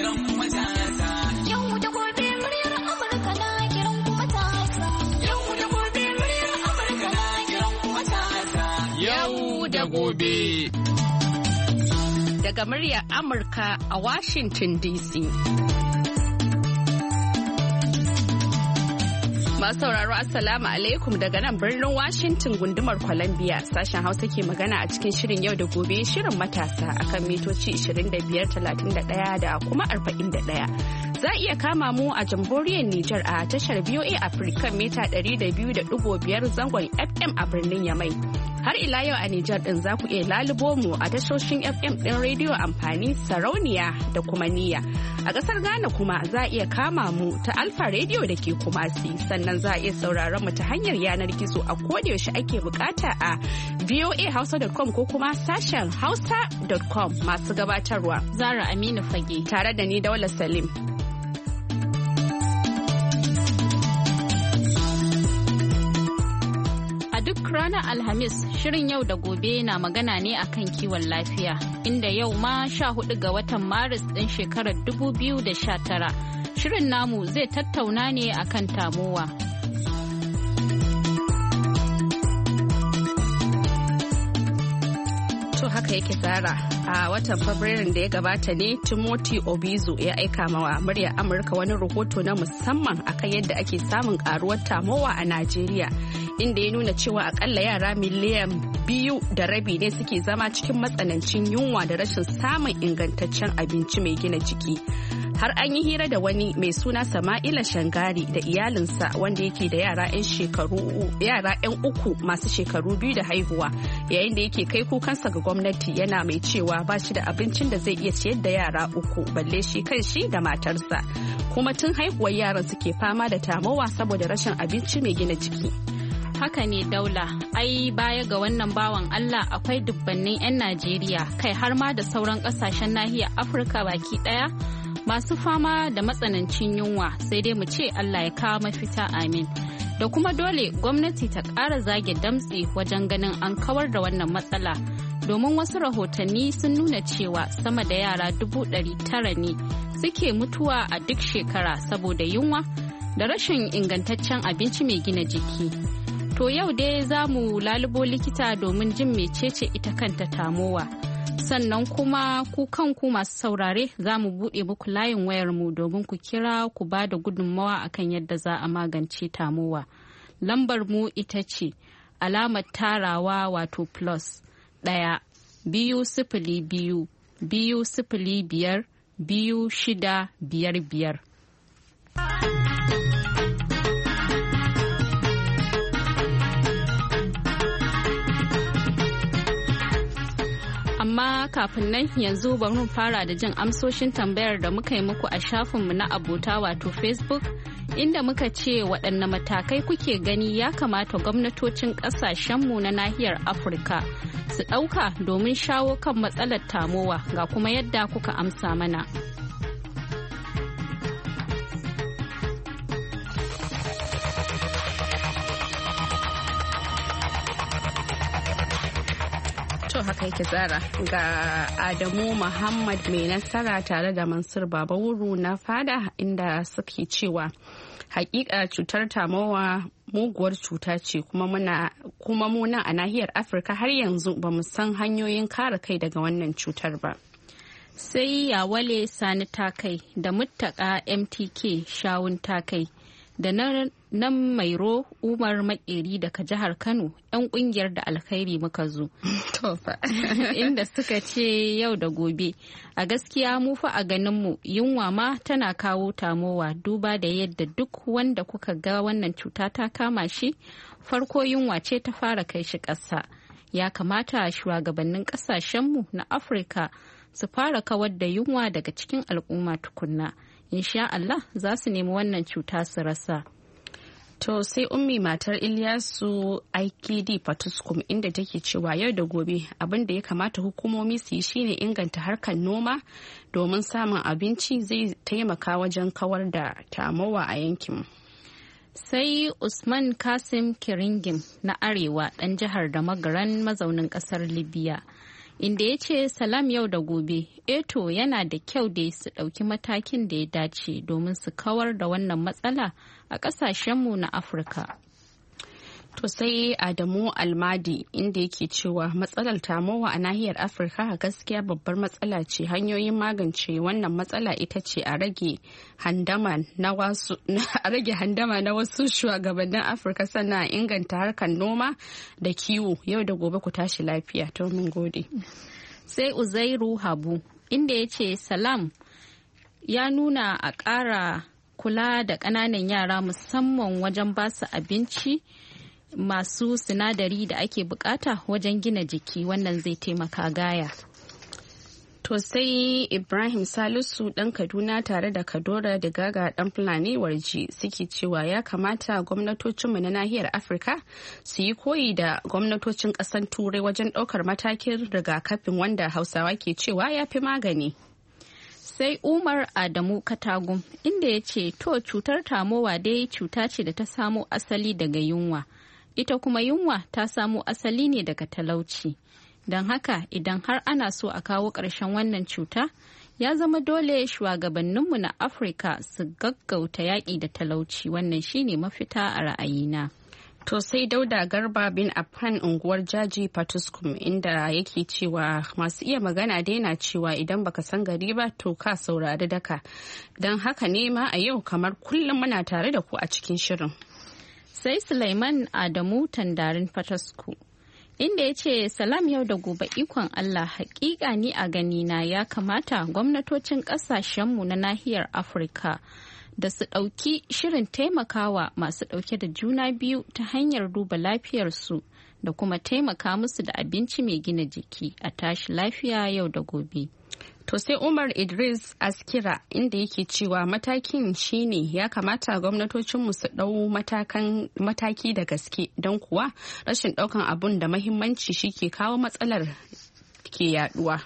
kiran matasa. Yau da gobe muryar Amurka na kiran matasa. Yau da gobe muryar Amurka na kiran matasa. Yau da gobe. Daga muryar Amurka a Washington DC. Masu sauraro Assalamu alaikum daga nan birnin Washington gundumar Columbia. Sashen Hausa ke magana a cikin shirin yau da gobe shirin matasa akan mitoci 25, 31 da kuma 41. Za a iya kama mu a jamhuriyar Nijar a tashar VOA Africa mita 200.5 zangon FM a birnin Yamai. Har ila yau a Nijar din za ku iya lalubo mu a tashoshin FM din rediyo amfani sarauniya da kuma niyya. A ƙasar Ghana kuma za a iya kama mu ta Alfa Radio da ke Kumasi sannan za a iya sauraron mu ta hanyar yanar gizo a kodayaushe ake bukata a voahausa.com ko kuma sashen hausa.com masu gabatarwa. Zara Aminu Fage. Tare da ni Daula Salim. Duk ranar Alhamis shirin yau da gobe na magana ne akan kiwon lafiya inda yau ma 14 ga watan Maris ɗin shekarar 2019 shirin namu zai tattauna ne akan tamowa. To haka yake Zara a watan Fabrairun da ya gabata ne Timothy Obizo ya aika mawa muryar Amurka wani rahoto na musamman akan yadda ake samun karuwar tamowa a Najeriya. Inda ya nuna cewa akalla yara miliyan 2.5 ne suke zama cikin matsanancin yunwa da rashin samun ingantaccen abinci mai gina jiki. Har an yi hira da wani mai suna Sama'ila Shangari da iyalinsa wanda yake da yara 'yan uku masu shekaru 2 da haihuwa yayin da yake kai kukansa ga gwamnati yana mai cewa ba shi da abincin da zai iya ciyar da yara 3 balle shi kan shi da matarsa. Kuma tun haihuwar yaran suke fama da tamowa saboda rashin abinci mai gina jiki. Haka ne Daula, ai baya ga wannan bawan Allah akwai dubbannin 'yan Najeriya kai har ma da sauran kasashen nahiyar Afirka baki daya masu fama da matsanancin yunwa sai dai mu ce Allah ya kawo mafita amin. Da kuma dole gwamnati ta ƙara zage damtse wajen ganin an kawar da wannan matsala domin wasu rahotanni sun nuna cewa sama da yara 900,000 ne suke mutuwa a duk shekara saboda yunwa da rashin ingantaccen abinci mai gina jiki. To yau dai za mu lalubo likita domin jin mecece ita kanta tamowa. Sannan kuma ku kanku masu saurare za mu buɗe muku layin wayarmu domin ku kira ku ba da gudunmawa akan yadda za a magance tamowa. Lambar mu ita ce alamar tarawa wato plus 1 2 0 2 0 5 2 6 5 5. Amma kafin nan yanzu bari mu fara da jin amsoshin tambayar da muka yi muku a shafinmu na abota wato Facebook inda muka ce waɗanne matakai kuke gani ya kamata gwamnatocin ƙasashenmu na nahiyar Afirka su ɗauka domin shawo kan matsalar tamowa ga kuma yadda kuka amsa mana. To haka yake Zara ga Adamu Muhammad mai nasara tare da Mansur Babawuru na fada inda suke cewa hakika cutar tamowa muguwar cuta ce kuma muna a nahiyar Afirka har yanzu ba mu san hanyoyin kare kai daga wannan cutar ba. Sai Yawale Sani Takai da Muttaka MTK Shawun Takai da nan Mairo Umar Makeri daga jihar Kano 'yan kungiyar da alkhairi muka zo. Inda suka ce yau da gobe a gaskiya mu fa a ganinmu yunwa ma tana kawo tamowa duba da yadda duk wanda kuka ga wannan cuta ta kama shi farko yunwa ce ta fara kai shi ƙasa. Ya kamata shugabannin ƙasashenmu na Afirka su fara kawar da yunwa daga cikin al'umma tukunna. Insha Allah za su nemi wannan cuta su rasa. To sai ummi matar Ilyasu IKD Fatuskum inda take cewa yau da gobe abin da ya kamata hukumomi su yi shine inganta harkar noma domin samun abinci zai taimaka wajen kawar da tamowa a yankin. Sai Usman Kasim Kiringim na Arewa ɗan jihar da magaran mazaunin ƙasar Libya inda ya ce salam yau da gobe eto yana da kyau da su ɗauki matakin da ya dace domin su kawar da wannan matsala a ƙasashenmu na Afirka. To sai Adamu Almadi inda yake cewa matsalar tamowa a nahiyar Afirka gaskiya babbar matsala ce. Hanyoyin magance wannan matsala ita ce a rage handama na wasu shugabannin Afirka, sannan a inganta harkar noma da kiwo. Yau da gobe ku tashi lafiya. To mun gode. Sai Uzairu Habu inda ya ce salam ya nuna a ƙara kula da ƙananan yara musamman wajen basu abinci masu sinadari da ake bukata wajen gina jiki, wannan zai taimaka gaya. To sai Ibrahim Salisu ɗan Kaduna tare da Kadora da Gaga ɗan Fulani Warji suke cewa ya kamata gwamnatocinmu na nahiyar Afirka su yi koyi da gwamnatocin ƙasar Turai wajen ɗaukar matakin rigakafin wanda Hausawa ke cewa ya fi magani. Sai Umar Adamu Katagum inda ya ce to cutar tamowa dai cuta ce da ta samo asali daga yunwa. Ita kuma yunwa ta samo asali ne daga talauci. Don haka idan har ana so a kawo ƙarshen wannan cuta, ya zama dole shugabanninmu na Afirka su gaggauta yaƙi da talauci. Wannan shine mafita a ra'ayina. To sai Dauda Garba bin Affan unguwar Jaji Patuskum inda yake cewa masu iya magana daina cewa idan baka san gari ba to ka saurari daka. Don haka ne ma a yau kamar kullum muna tare da ku a cikin shirin. Sai Sulaiman Adamu Tandarin Fatasku inda ya ce salam yau da gobe ikon Allah, hakika ni a ganina ya kamata gwamnatocin kasashenmu na nahiyar Afirka da su ɗauki shirin taimakawa masu ɗauke da juna biyu ta hanyar duba lafiyarsu da kuma taimaka musu da abinci mai gina jiki. A tashi lafiya yau da gobe. To sai Umar Idris Askira inda yake cewa matakin shine ya kamata gwamnatocinmu su ɗau mataki da gaske, don kuwa rashin ɗaukan abun da mahimmanci shi ke kawo matsalar ke yaduwa.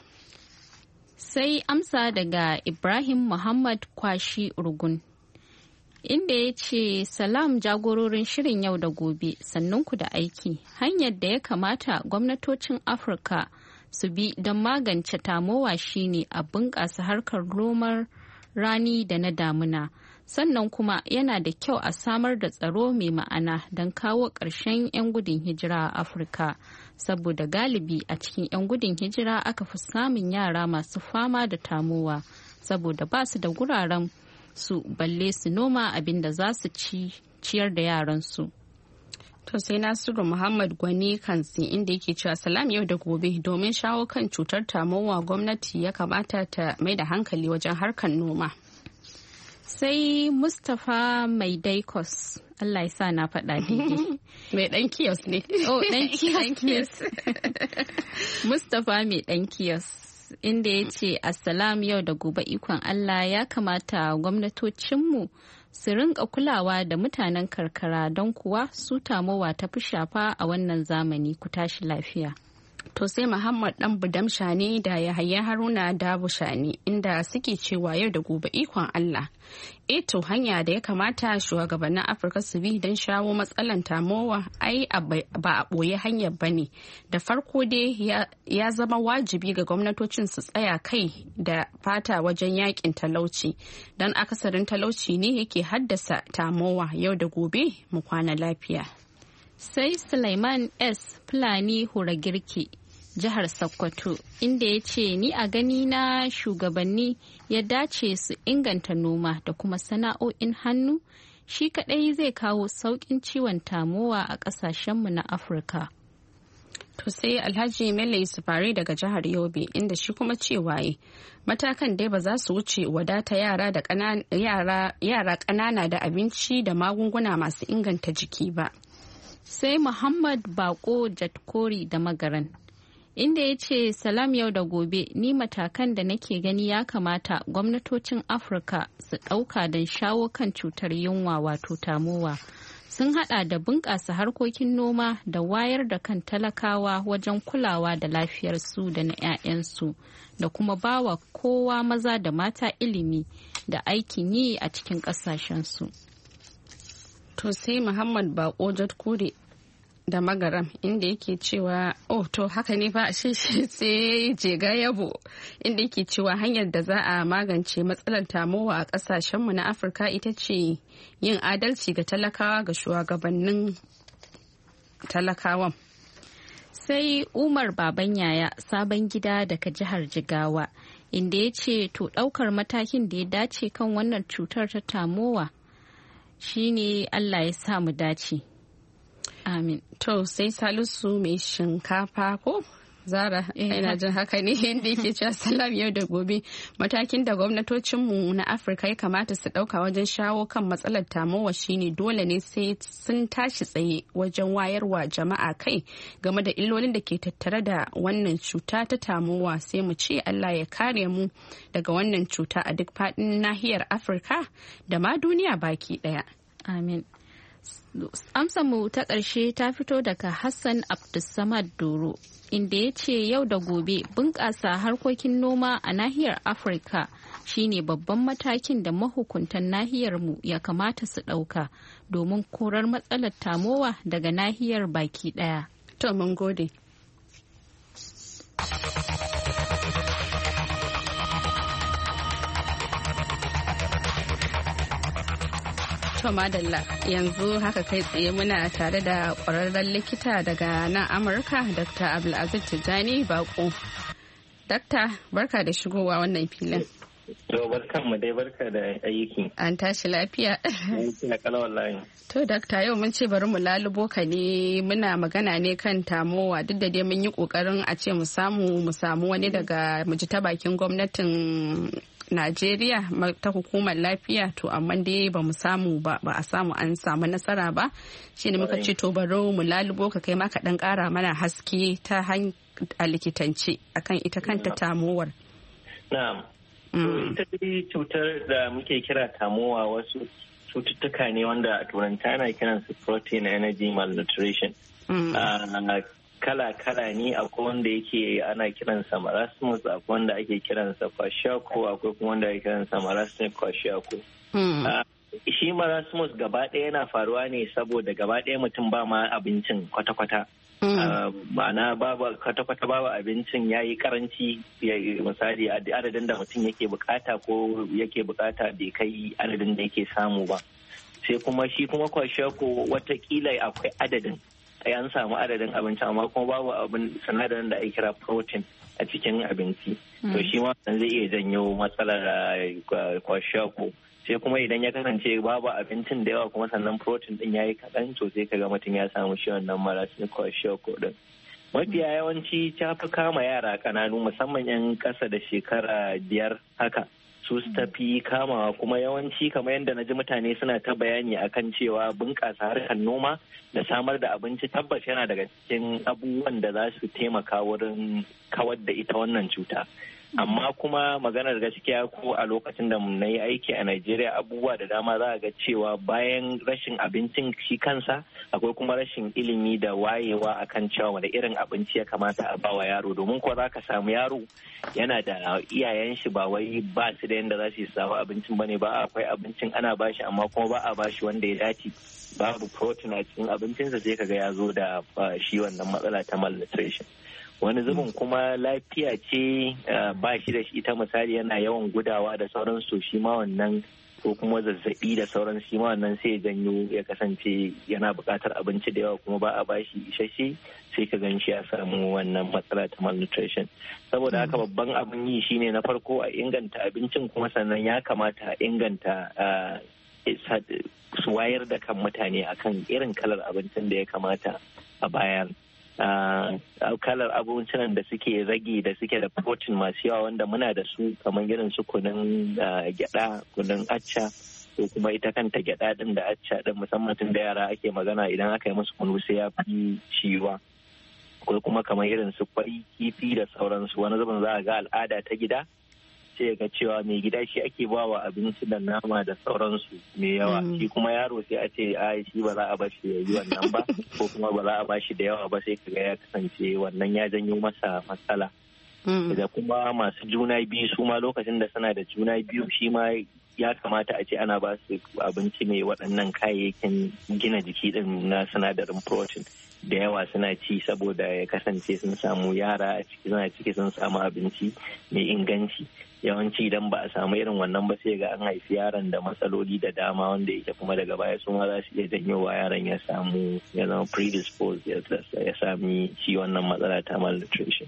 Sai amsa daga Ibrahim Muhammad Kwashi Urgun inda ya ce salam jagororin shirin yau da gobe, sannunku da aiki. Hanyar da ya kamata gwamnatocin Afirka su bi don magance tamowa shine a bunƙasa harkar noman rani da na damuna, sannan kuma yana da kyau a samar da tsaro mai ma'ana don kawo ƙarshen 'yan gudun hijira a Afirka, saboda galibi a cikin 'yan gudun hijira aka fi samun yara masu fama da tamowa saboda ba su da guraren su balle su noma abin da za su ciyar da yaransu. To sai Nasiru Muhammad Gwani Kansi inda yake cewa salam yau da gobe, domin shawo kan cutar tamowa gwamnati ya kamata ta mai da hankali wajen harkar noma. Sai Mustapha Mai Daikos, Allah ya sa na faɗa daidai. Mai ɗan kiyos ne. Oh, ɗan kiyos. Mustapha Mai ɗan kiyos inda ya ce assalam yau da gobe ikon Allah, ya kamata gwamnatocinmu su rinka kulawa da mutanen karkara, don kuwa su tamowa ta fi shafa a wannan zamani. Ku tashi lafiya. To sai Muhammad Dan Budam Shani da Yahaya Haruna Dabu Shani inda suke cewa yau da gobe ikon Allah. To hanya da ya kamata shugabannin Afirka su bi don shawo matsalan tamowa ai ba a ɓoye hanyar bane. Da farko dai ya zama wajibi ga gwamnatocin su tsaya kai da fata wajen yakin talauci, don akasarin talauci ne yake haddasa tamowa. Yau da gobe mu kwana lafiya. Sai Sulaiman S. Fulani Hura Girki, jihar Sokoto, inda ya ce ni a gani na shugabanni ya dace su inganta noma da kuma sana'o'in hannu, shi kadai zai kawo sauƙin ciwon tamowa a ƙasashenmu na Afirka. To sai Alhaji Mele Yusufari daga jihar Yobe inda shi kuma cewa matakan dai ba za su wuce wadata yara ƙanana da abinci da magunguna masu inganta jiki ba. Sai Muhammad Bako Jatkori da Magaran inda ya ce salam yau da gobe, ni matakan da nake gani ya kamata gwamnatocin Afirka su ɗauka don shawo kan cutar yunwa wato tamowa sun hada da bunƙasa harkokin noma da wayar da kan talakawa wajen kulawa da lafiyarsu da na 'ya'yansu, da kuma bawa kowa maza da mata ilimi da aikin yi a cikin ƙasashensu. To sai Muhammad Bako Jatkuri da magaram inda yake cewa to haka ne fa ashe sai jega yabo inda yake cewa hanyar da za a magance matsalar tamowa a kasashenmu na Afirka ita ce yin adalci ga talakawa ga shugabannin talakawan. Sai Umar Baban Yaya Sabon Gida daga jihar Jigawa inda ya ce to ɗaukar matakin da ya dace kan wannan cutar ta tamowa shine Allah ya sa mu dace. Amin. To sai Salisu mai shinkafa ko Zara ina jin haka ne inda yake cewa salam yau da gobe matakin da gwamnatocinmu na Afirka ya kamata su ɗauka wajen shawo kan matsalar tamowa shine dole ne sai sun tashi tsaye wajen wayarwa jama'a kai game da illolin da ke tattare da wannan cuta ta tamowa sai mu ce Allah ya kare mu daga wannan cuta a duk faɗin nahiyar Afirka da ma duniya baki ɗaya. Amin. Amsa mu ta ƙarshe ta fito daga Hassan Abdulsamad Doro inda ya ce yau da gobe bunƙasa harkokin noma a nahiyar Afirka shine babban matakin da mahukuntan nahiyar mu ya kamata su ɗauka domin korar matsalar tamowa daga nahiyar baki ɗaya. To mun gode. To madalla yanzu haka kai tsaye muna tare da ƙwararren likita daga nan Amurka Dr. Abdulaziz Tijjani Bako. Dakta barka da shigowa wannan filin. To barkan mu dai barka da aiki. An tashi lafiya. Na kala wallahi. To dakta yau mun ce bari mu lalubo ka ne muna magana ne kan tamowa duk da dai mun yi kokarin a ce mu samu wani daga mu ji ta bakin gwamnatin Najeriya ta hukumar lafiya to amma dai ba mu samu ba a samu an samu nasara ba shi ne muka ce to baro mu lalubo ka kai maka dan kara mana haske ta a likitance akan ita kanta tamowar. Na'am. Ita dai cutar da muke kira tamowa wasu cututtuka ne wanda a turanta ana kiransu protein energy malnutrition. Kala-kala ne akwai wanda yake ana kiransa marasmus akwai wanda ake kiransa kwashiorkor akwai kuma wanda ake kiransa marasmic kwashiorkor. Shi marasmus gaba ɗaya yana faruwa ne saboda gaba ɗaya mutum ba ma abincin kwata-kwata. Ma'ana kwata-kwata babu abincin ya yi karanci misali adadin da mutum yake bukata ko yake bukata bai kai adadin da yake samu ba. Sai kuma shi kuma kwashiorkor watakila akwai adadin. An samu adadin abinci amma kuma babu abin sinadarin da ake kira protein a cikin abinci to shi ma zai iya janyo matsalar kwashiorkor sai kuma idan ya kasance babu abincin da yawa kuma sannan protein din yayi kaɗan to sai kaga mutum ya samu shi wannan marasmic kwashiorkor din. Mafiya yawanci ta fi kama yara ƙananu musamman 'yan ƙasa da shekara 5 haka su tafi kamawa kuma yawanci kamar yadda na ji mutane suna ta bayani akan cewa bunƙasa harkar noma da samar da abinci tabbas yana daga cikin abubuwan da za su taimaka wurin kawar da ita wannan cuta. Amma kuma maganar gaskiya ko a lokacin da na yi aiki a Najeriya abubuwa da dama za a ga cewa bayan rashin abincin shi kansa akwai kuma rashin ilimi da wayewa akan cewa wani irin abinci ya kamata a bawa yaro domin kuwa za ka samu yaro yana da iyayen shi ba wai ba su da yadda za su samu abincin bane ba akwai abincin ana bashi amma kuma ba a bashi wanda ya dace babu protein a cikin abincinsa sai kaga ya zo da shi wannan matsala ta malnutrition. Wani zubin kuma lafiya ce ba shi da shi ita misali yana yawan gudawa da sauransu shi ma wannan ko kuma zazzabi da sauran shi ma wannan sai janyo ya kasance yana buƙatar abinci da yawa kuma ba a bashi isasshe sai ka gan shi ya samu wannan matsala ta malnutrition. Saboda haka babban abin yi shine na farko a inganta abincin kuma sannan ya kamata a inganta su wayar da kan mutane akan irin kalar abincin da ya kamata a bayan. Kalar abincinan da suke rage da suke da protein masu yawa wanda muna da su kamar irin su kunun gyada kunun acca ko kuma ita kanta gyada din da acca din musamman tun da yara ake magana idan aka yi musu kunu sai ya fi ciwa ko kuma kamar irin su kwai kifi da sauransu wani zubin za a ga al'ada ta gida sai ga cewa mai gida shi ake bawa abinci da nama da sauransu mai yawa shi kuma yaro sai a ce shi ba za a bashi ya yi wannan ba ko kuma ba za a bashi da yawa ba sai kaga ya kasance wannan ya janyo masa matsala da kuma masu juna biyu su ma lokacin da suna da juna biyu shi ma ya kamata a ce ana ba su abinci mai waɗannan kayayyakin gina jiki din na sinadarin protein da yawa suna ci saboda ya kasance sun samu yara a ciki suna ciki sun samu abinci mai inganci. Yawanci idan ba a samu irin wannan ba sai ga an haifi yaron da matsaloli da dama wanda yake kuma daga baya su ma za su iya janyowa yaron ya samu ya zama predisposed ya sami shi wannan matsala ta malnutrition.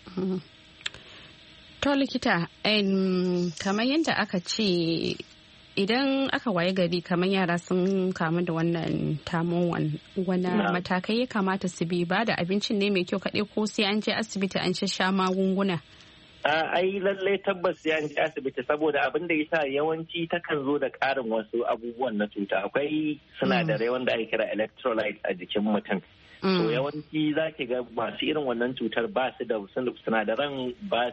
To likita, kamar yadda aka ce idan aka waye gari kamar yara sun kamu da wannan tamowan wani matakai ya kamata su bi, ba da abincin ne mai kyau kaɗai ko sai an je asibiti an sha magunguna? Ai lallai tabbas ya ji asibiti saboda abin da yasa yawanci takan zo da ƙarin wasu abubuwan na cuta. Akwai sinadarai wanda ake kira electrolyte a jikin mutum. To yawanci za ki ga masu irin wannan cutar ba su da sinadaran ba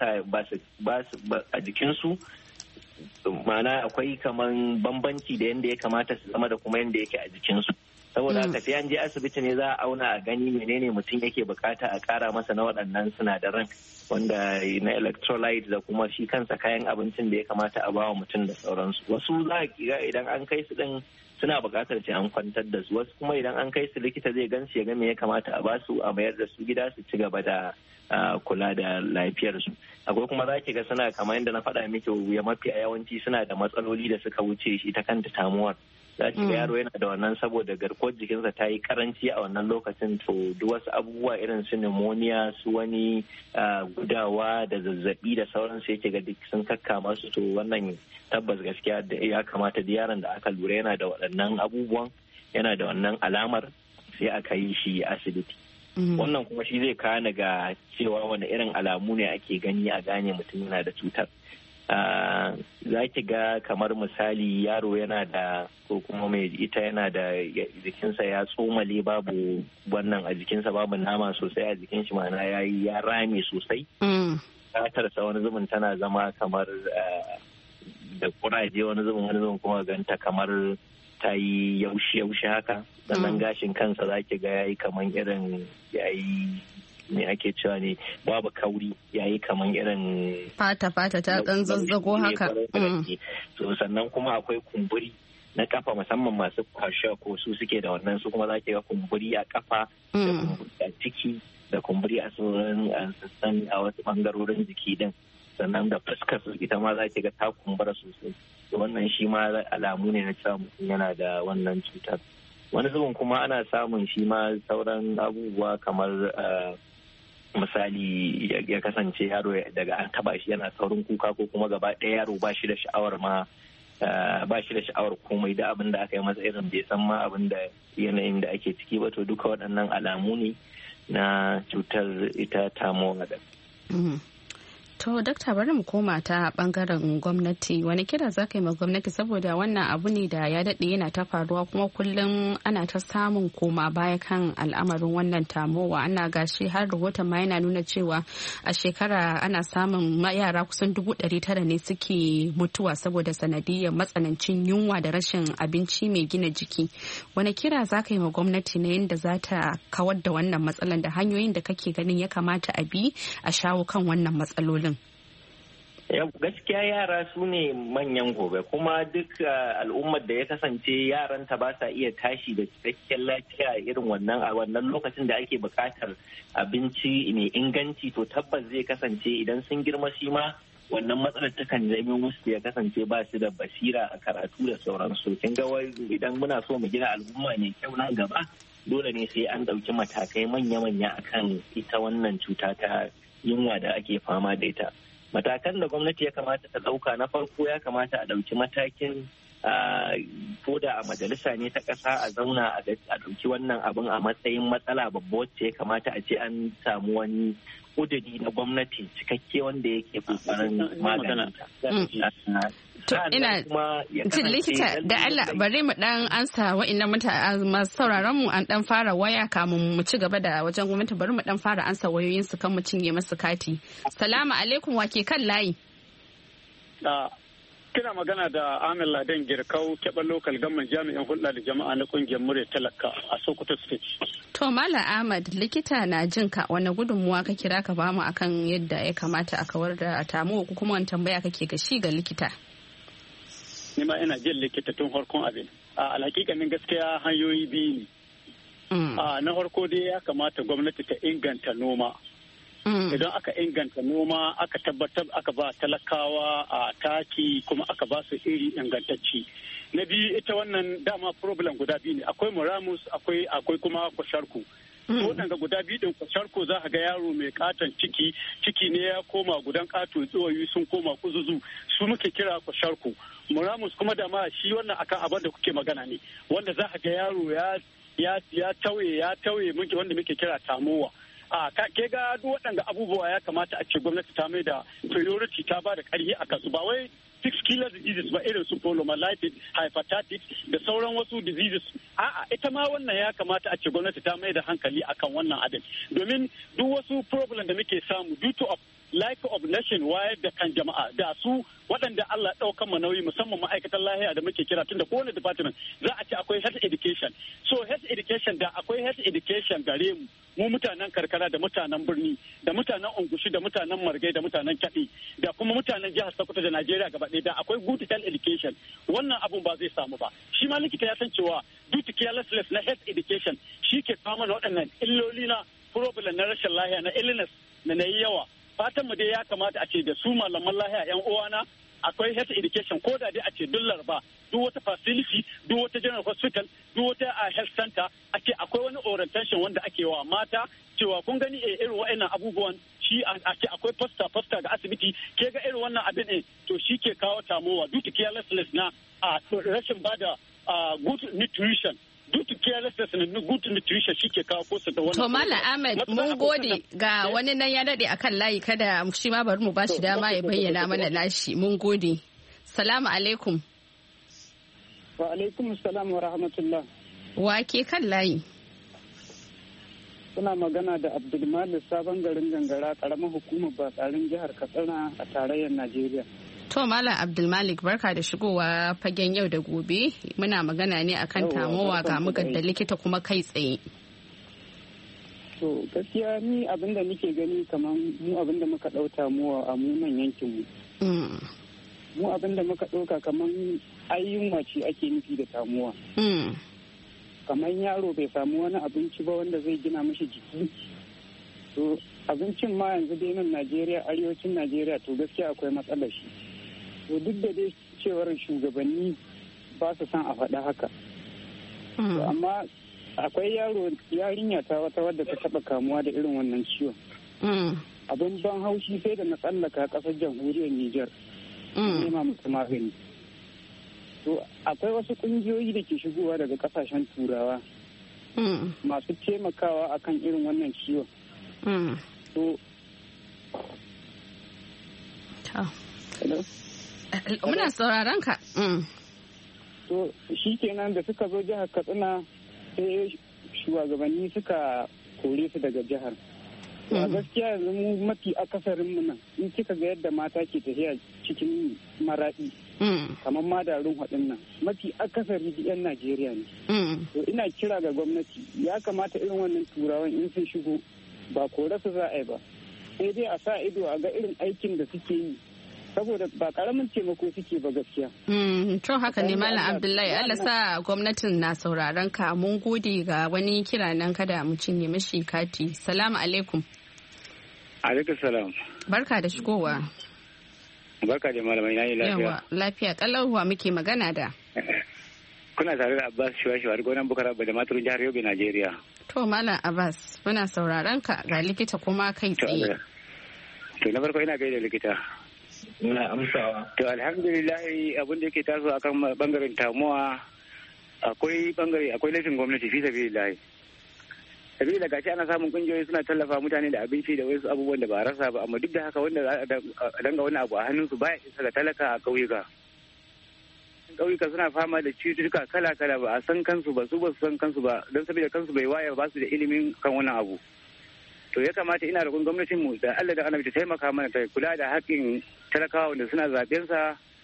a jikinsu. Ma'ana akwai kaman bambanci da yadda ya kamata su zama da kuma yadda yake a jikinsu. Saboda haka sai an je asibiti ne za a auna a gani menene mutum yake bukata a kara masa na waɗannan sinadaran wanda na electrolyte da kuma shi kansa kayan abincin da ya kamata a bawa mutum da sauransu. Wasu za ga idan an kai su din suna bukatar ce an kwantar da su, wasu kuma idan an kai su likita zai gan su ya ga me ya kamata a basu a mayar da su gida su ci gaba da kula da lafiyarsu. Akwai kuma za ki ga suna kamar yadda na faɗa miki ya mafi yawanci suna da matsaloli da suka wuce shi ta kanta tamuwar. Za ki ga yaro yana da wannan saboda garkuwar jikinsa ta yi karanci a wannan lokacin, to duk wasu abubuwa irin su pneumonia su wani gudawa da zazzabi da sauransu yake ga duk sun kakkama su. To wannan tabbas gaskiya da ya kamata da yaron da aka lura yana da waɗannan abubuwan, yana da wannan alamar, sai aka yi shi asibiti. Wannan kuma shi zai kawo ga cewa wani irin alamu ne ake gani a gane mutum yana da cutar. Za ki ga kamar misali yaro yana da ko kuma mai ita yana da jikinsa ya tsomale babu wannan a jikinsa babu nama sosai a jikin shi, ma'ana ya rame sosai. Fatarsa wani zubin tana zama kamar da kuraje, wani zubin kuma ganta kamar ta yi yaushe haka. Sannan gashin kansa za ki ga yayi kaman irin yayi me ake cewa ne babu kauri, yayi kaman irin fata ta dan zazzago haka. So sannan kuma akwai kumburi na kafa, musamman masu kwashe ko su suke da wannan, su kuma za ki ga kumburi a kafa da kumburi a ciki da kumburi a sauran sassan a wasu bangarorin jiki din. Sannan da fuskar su ita ma za ki ga ta kumbura sosai. Wannan shi ma alamu ne na cewa mutum yana da wannan cutar. Wani zubin kuma ana samun shi ma sauran abubuwa kamar misali ya kasance yaro daga an taba shi yana saurin kuka, ko kuma gaba ɗaya yaro ba shi da sha'awar komai da abin da aka yi masa, irin bai san ma abin da yanayin da ake ciki ba. To duka waɗannan alamu ne na cutar ita tamowa da. To, Dakta, bari mu koma ta bangaren gwamnati. Wani kira za ka yi ma gwamnati, saboda wannan abu ne da ya daɗe yana ta faruwa kuma kullum ana ta samun koma baya kan al'amarin wannan tamowa. Ana gashi har rahoton ma yana nuna cewa a shekara ana samun yara kusan 900 ne suke mutuwa saboda sanadiyyar matsanancin yunwa da rashin abinci mai gina jiki. Wani kira za ka yi ma gwamnati na yadda za ta kawar da wannan matsalan da hanyoyin da kake ganin ya kamata a bi a shawo kan wannan matsalolin? Gaskiya yara su ne manyan gobe, kuma duk al'ummar da ya kasance yaranta ba sa iya tashi da cikakken lafiya irin wannan a wannan lokacin da ake buƙatar abinci mai inganci, to tabbas zai kasance idan sun girma shi ma wannan matsalar takan zame musu ya kasance ba su da basira a karatu da sauransu. Kin ga idan muna so mu gina al'umma mai kyau nan gaba, dole ne sai an ɗauki matakai manya-manya akan ita wannan cuta ta yunwa da ake fama da ita. Matakan da gwamnati ya kamata ta ɗauka, na farko ya kamata a ɗauki matakin ko da a majalisa ne ta ƙasa a zauna a ɗauki wannan abin a matsayin matsala babba wacce ya kamata a ce an samu wani ƙuduri na gwamnati cikakke wanda yake ƙoƙarin maganta. To ina jin likita da Allah bari mu dan ansa wa'annan mutane masu sauraron mu an dan fara waya kamun mu ci gaba da wajen gwamnati, bari mu dan fara ansa wayoyin su kan mu cinye masu kati. Salamu alaikum, wake kan layi. kina magana da Ahmed Laden Girkau keɓar lokal gamman jami'in hulɗa da jama'a na ƙungiyar murya talaka a Sokoto State. To Malam Ahmad, likita na jin ka wani gudunmuwa ka kira ka bamu akan yadda ya kamata a kawar da tamuwa ko kuma wani tambaya kake ga shi ga likita? Ni ma ina jin likita tun harkon abin. A alhakikanin gaskiya hanyoyi biyu ne. Na harko dai ya kamata gwamnati ta inganta noma. Idan aka inganta noma aka tabbatar aka ba talakawa a taki kuma aka ba su iri ingantacci. Na biyu ita wannan dama problem guda biyu ne, akwai muramus akwai kuma kwasharku. Waɗanda guda biyu ɗin kwasharko za a ga yaro mai katon ciki ne ya koma gudan ƙato tsowayi sun koma kuzuzu su muke kira kwasharko. Muramus kuma da ma shi wannan akan abin da kuke magana ne wanda za a ga yaro ya tauye muke wanda muke kira tamowa. Ke ga duk waɗanda abubuwa ya kamata a ce gwamnati ta mai da priority ta ba da ƙarfi a kansu ba wai 6 killer diseases ba irin su polymyelitis, hepatitis da sauran wasu diseases. Ita ma wannan ya kamata a ce gwamnati ta mai da hankali akan wannan abin domin duk wasu problem da muke samu due to lack of nation wayar da kan jama'a da su waɗanda Allah ɗaukan nauyi musamman ma'aikatan lahiya da muke kira tunda kowane department za a ce akwai health education. So health education da akwai health education gare mu mutanen karkara da mutanen birni da mutanen ungushi da mutanen margai da mutanen kyaɗi da kuma mutanen jihar Sokoto da Najeriya gaba ɗaya da akwai good health education wannan abun ba zai samu ba. Shi ma likita ya san cewa due to carelessness na health education shi ke kawo mana waɗannan illoli na problem na rashin lahiya na illness na yi yawa. Fatan mu dai ya kamata a ce da su malaman lahiya yan uwana akwai health education ko da dai a ce dollar ba duk wata facility duk wata general hospital duk wata health center a ce akwai wani orientation wanda ake wa mata cewa kun gani irin wa'annan abubuwan shi a ce akwai poster ga asibiti ke ga irin wannan abin to shi ke kawo tamowa due to carelessness na rashin bada good nutrition. Duk carelessness na good nutrition shi ke kawo kosa da wannan. To Malam Ahmed mun gode ga wani nan ya dade akan layi kada shi ma bari mu ba shi dama ya bayyana mana nashi mun gode. Salamu alaikum. Wa alaikum salam wa rahmatullah. Wa ke kan layi? Kuna magana da Abdulmalik sabon garin Gangara karamar hukumar Batsarin jihar Katsina a tarayyar Najeriya. To Malam Abdulmalik barka da shigowa fagen yau da gobe muna magana ne akan tamowa ga mugar da likita kuma kai tsaye. To gaskiya ni abinda nake gani kamar mu abinda muka ɗau tamowa a mu nan yankin mu. Mu abinda muka ɗauka kamar ayyunwa ce ake nufi da tamowa. Kamar yaro bai samu wani abinci ba wanda zai gina mishi jiki. To abincin ma yanzu dai nan Najeriya arewacin Najeriya to gaskiya akwai matsalar shi. To duk da dai cewar shugabanni ba su san a faɗa haka. Amma akwai yarinya ta wata wadda ta taɓa kamuwa da irin wannan ciwon. Abin ban haushi sai da na tsallaka ƙasar jamhuriyar Nijar. Nema mata magani. To akwai wasu ƙungiyoyi da ke shigowa daga ƙasashen Turawa. Masu taimakawa akan irin wannan ciwon. Muna sauraron ka. To shi kenan da suka zo jihar Katsina sai shugabanni suka kore su daga jihar. A gaskiya yanzu mu mafi akasarin mu nan in kika ga yadda mata ke tafiya cikin maraɗi. Kamar madarin waɗannan mafi akasari 'yan Najeriya ne. To ina kira ga gwamnati ya kamata irin wannan turawan in sun shigo ba kore su za a yi ba. Sai dai a sa ido a ga irin aikin da suke yi. Saboda ba karamin taimako suke ba gaskiya. To haka ne Malam Abdullahi Allah sa gwamnatin na sauraron ka mun gode ga wani kira nan kada mu cinye mashi kati. Salamu alaikum. Alaikum salam. Barka da shigowa. Barka da malamai na yi lafiya. Yawa lafiya kalauwa muke magana da. Kuna tare da Abbas Shuwa gonan Bukara da Maturun jihar Yobe Najeriya. To Malam Abbas muna sauraron ka ga likita kuma kai tsaye. To na farko ina gaida likita. Ina amsawa. To alhamdulillah abin da yake taso akan bangaren tamuwa akwai laifin gwamnati fi sabilillah. Sabila gashi ana samun kungiyoyi suna tallafa mutane da abinci da wasu abubuwan da ba rasa ba amma duk da haka wanda za a danga wani abu a hannunsu ba isa ga talaka a ƙauyuka. Ƙauyuka suna fama da cututtuka kala-kala ba a san kansu ba su san kansu ba don saboda kansu bai waye ba su da ilimin kan wannan abu. To ya kamata ina roƙon gwamnatin mu da Allah da Annabi ta taimaka mana ta kula da haƙƙin talakawa wanda suna zaben sa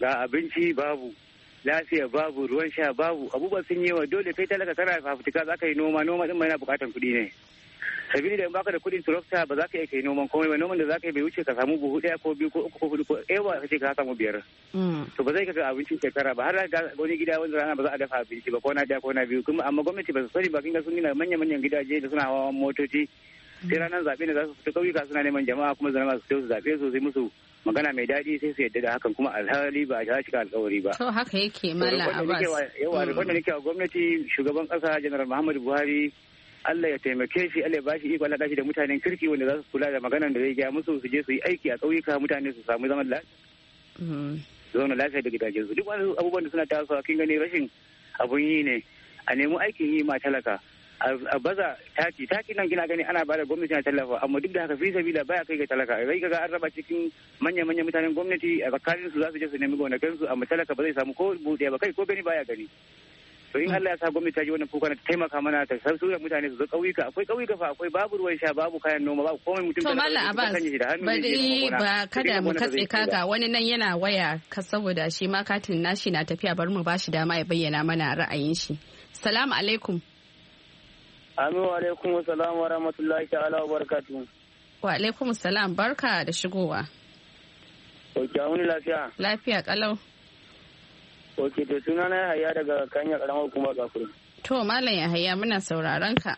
ga abinci babu, lafiya babu, ruwan sha babu, abubuwan sun yi wa dole kai talaka kana fafutuka za ka yi noma din ma yana bukatar kuɗi ne. Sabili da in baka da kuɗin turokta ba za ka iya kai noman komai ba, noman da za ka yi bai wuce ka samu buhu 1 ko 2 ko 3 ko 4 ko ewa ka ce ka samu 5. To ba zai ka ga abincin shekara ba, har ga wani gida wanda rana ba za a dafa abinci ba ko na 1 ko na 2, kuma amma gwamnati ba su sani ba, kinga sun gina manyan gidaje da suna hawan motoci. Sai ranar zaɓe ne za su fita ƙauyuka suna neman jama'a kuma zama su zaɓe su sai musu magana mai daɗi sai su yadda da hakan kuma alhali ba a cika alƙawari ba. To haka yake Mallam Abbas. Yawa da wanda nake wa gwamnati shugaban ƙasa Janar Muhammadu Buhari, Allah ya taimake shi, Allah ya bashi iko, Allah shi da mutanen kirki wanda za su kula da maganar da zai gaya musu, su je su yi aiki a ƙauyuka, mutane su samu zaman lafiya. Zauna lafiya da gidajen su. Duk wani abubuwan da suna tasowa kin gani rashin abun yi ne. A nemi aikin yi ma talaka. A baza taki nan gina gani ana bada gwamnati na tallafa, amma duk da haka fi sabila baya kai ga talaka. Rai ga an raba cikin manyan mutanen gwamnati a tsakanin su za su je su nemi gonakin su, amma talaka ba zai samu ko buɗe ba, kai ko gani baya gani. To in Allah ya sa gwamnati ta ji wannan kuka ta taimaka mana ta san su mutane su zo ƙauyuka, akwai ƙauyuka fa akwai babu ruwan sha, babu kayan noma, babu komai mutum. To Mallam Abbas bari ba kada mu katse kaga wani nan yana waya ka saboda shi ma katin nashi na tafiya, bari mu bashi dama ya bayyana mana ra'ayin shi. Assalamu alaikum. Amin wa alaikum salam wa rahmatullahi ta'ala wa barakatuhu. Wa alaikum salam, barka da shigowa. Oke, wani lafiya? Lafiya kalau. Oke, to suna na Yahaya daga Kanya karamar hukumar Kafur. To Malam Yahaya muna sauraron ka.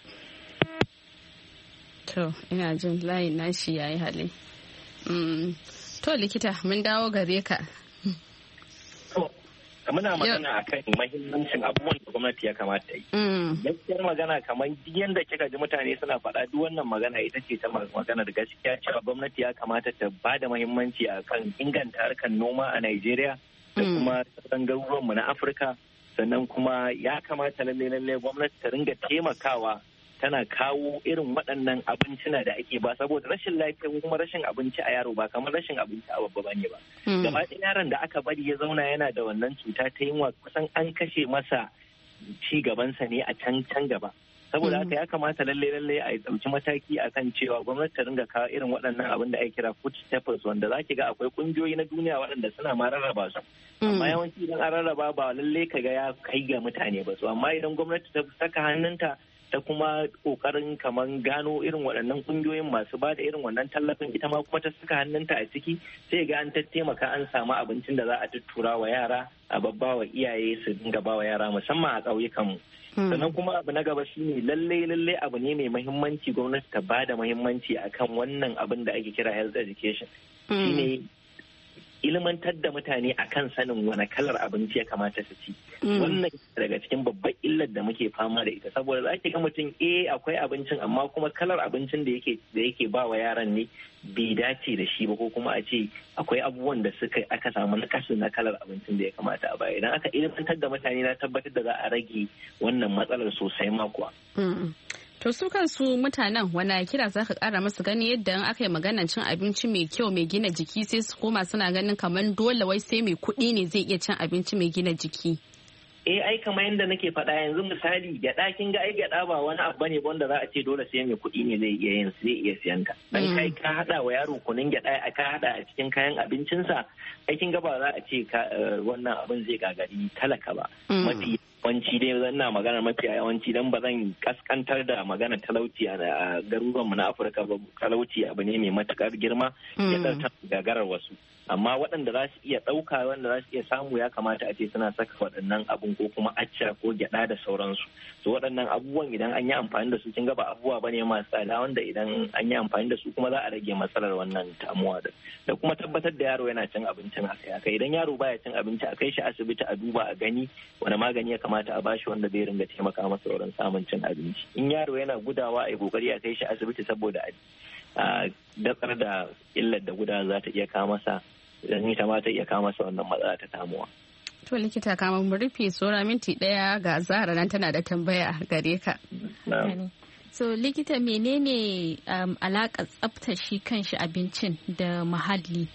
To ina jin layin nashi yayi hali. To likita mun dawo gare ka. Muna magana akan mahimmancin abubuwan da gwamnati ya kamata yi. Gaskiyar magana kamar yadda kika ji mutane suna faɗa, duk wannan magana ita ce ta magana da gaskiya cewa gwamnati ya kamata ta ba da mahimmanci akan inganta harkar noma a Najeriya da kuma sauran garuruwanmu na Afirka. Sannan kuma ya kamata lalle gwamnati ta ringa taimakawa tana kawo irin waɗannan abincina da ake ba, saboda rashin lafiya kuma rashin abinci a yaro ba kamar rashin abinci a babba bane ba. Gaba ɗaya yaron da aka bari ya zauna yana da wannan cuta ta yunwa kusan an kashe masa ci gabansa ne a can gaba. Saboda haka ya kamata lalle a ɗauki mataki akan cewa gwamnati ta ringa kawo irin waɗannan abin da ake kira food steppers, wanda za ki ga akwai ƙungiyoyi na duniya waɗanda suna ma rarraba su. Amma yawanci idan an rarraba ba lalle ka ga ya kai ga mutane ba su, amma idan gwamnati ta saka hannunta ta kuma kokarin kamar gano irin waɗannan ƙungiyoyin masu ba da irin wannan tallafin, ita ma kuma ta saka hannunta a ciki, sai ga an taimaka an samu abincin da za a tuttura wa yara, a babba wa iyaye su dinga ba wa yara musamman a ƙauyukanmu. Sannan kuma abu na gaba shine lalle abu ne mai mahimmanci gwamnati ta ba da mahimmanci akan wannan abin da ake kira health education. Shine ilmantar da mutane akan sanin wani kalar abinci ya kamata su ci. Wannan daga cikin babbar illar da muke fama da ita, saboda za ki ga mutum akwai abincin amma kuma kalar abincin da yake ba wa yaran ne bai dace da shi ba, ko kuma a ce akwai abubuwan da aka samu na kasu na kalar abincin da ya kamata a baya. Idan aka ilmantar da mutane na tabbatar da za a rage wannan matsalar sosai ma kuwa. To su kansu mutanen wani kira za ka kara masu gani yadda aka yi maganar cin abinci mai kyau mai gina jiki sai su koma suna ganin kamar dole wai sai mai kuɗi ne zai iya cin abinci mai gina jiki. Ai kamar yadda nake faɗa yanzu misali gyaɗa, kin ga ai gyaɗa ba wani abu bane wanda za a ce dole sai mai kuɗi ne zai iya siyan ta. Dan kai ka haɗa wa yaro kunun gyaɗa ka haɗa a cikin kayan abincinsa, ai kin ga ba za a ce wannan abin zai gagari talaka ba. Mafi yawanci dai ina magana mafi yawanci dan ba zan kaskantar da magana talauci a garuruwanmu na Afirka ba. Talauci abu ne mai matukar girma ya ɗarta gagarar wasu. Amma waɗanda za su iya ɗauka, wanda za su iya samu, ya kamata a ce suna saka waɗannan abun ko kuma acca ko gyaɗa da sauransu. To waɗannan abubuwan idan an yi amfani da su kin ga ba abubuwa bane masu tsada, wanda idan an yi amfani da su kuma za a rage matsalar wannan tamuwa da kuma tabbatar da yaro yana cin abincin akai. Idan yaro baya cin abinci a kai shi asibiti a duba a gani wani magani ya kamata a bashi wanda zai ringa taimaka masa wurin samun cin abinci. In yaro yana gudawa a yi kokari a kai shi asibiti saboda a datsar da illar da gudawa za ta iya kawo masa, idan ita ma ta iya kawo masa wannan matsala ta tamuwa. To likita, kama mu rufe saura minti ɗaya ga Zahra nan tana da tambaya gare ka. So likita, menene alaƙar tsaftar shi kanshi abincin da muhalli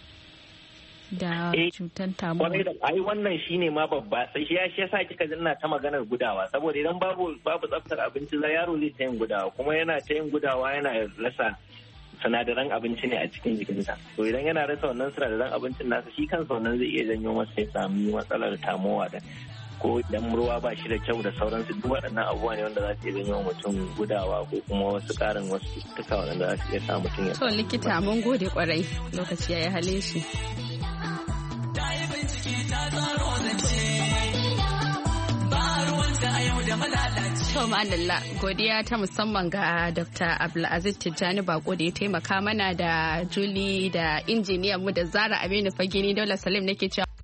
da cutar tamuwa? Ai wannan shine ma babba, sai shi yasa kika ji ina ta maganar gudawa, saboda idan babu tsaftar abinci za yaro zai ta yin gudawa, kuma yana ta yin gudawa yana rasa sinadaran abinci ne a cikin jikinsa. To idan yana rasa wannan sinadaran abincin nasa shi kansa wannan zai iya janyo masa ya sami matsalar tamowa da ko idan ruwa ba shi da kyau da sauransu duk waɗannan abubuwa ne wanda za su iya janyo mutum gudawa ko kuma wasu ƙarin wasu cututtuka waɗanda za su iya sa mutum ya. To likita mun gode kwarai lokaci ya yi halin shi. To ma'adalla godiya ta musamman ga Dr. Abdulaziz Tijjani Bako da ya taimaka mana da Julie da injiniyan mu da Zara Aminu Fagini Daula Salim nake cewa